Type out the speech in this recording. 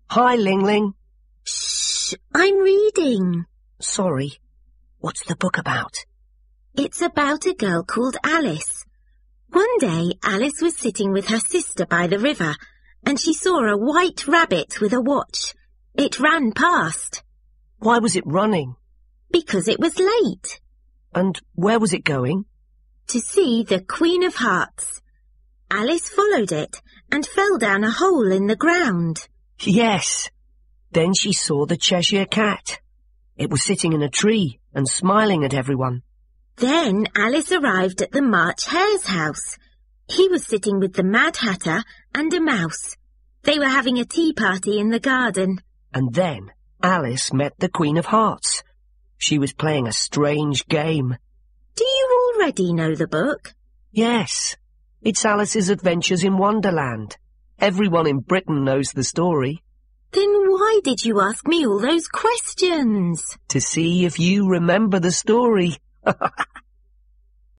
Hi, Ling Ling. Shh, I'm reading. Sorry. What's the book about? It's about a girl called Alice. One day, Alice was sitting with her sister by the river, and she saw a white rabbit with a watch. It ran past. Why was it running? Because it was late. And where was it going? To see the Queen of Hearts. Alice followed it and fell down a hole in the ground. Yes. Then she saw the Cheshire Cat. It was sitting in a tree and smiling at everyone. Then Alice arrived at the March Hare's house. He was sitting with the Mad Hatter and a mouse. They were having a tea party in the garden. And then Alice met the Queen of Hearts. She was playing a strange game. Do you already know the book? Yes. It's Alice's Adventures in Wonderland. Everyone in Britain knows the story. Then why did you ask me all those questions? To see if you remember the story.